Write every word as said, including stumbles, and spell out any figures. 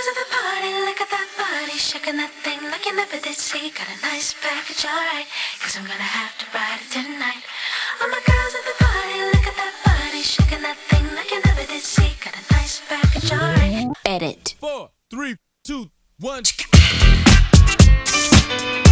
girls at the party, look at that body, shaking that thing like you never did see. Got a nice package, alright, cause I'm gonna have to ride it tonight. All my girls at the party, look at that body, shaking that thing like you never did see. Got a nice package, alright. Edit. Four, three, two, one.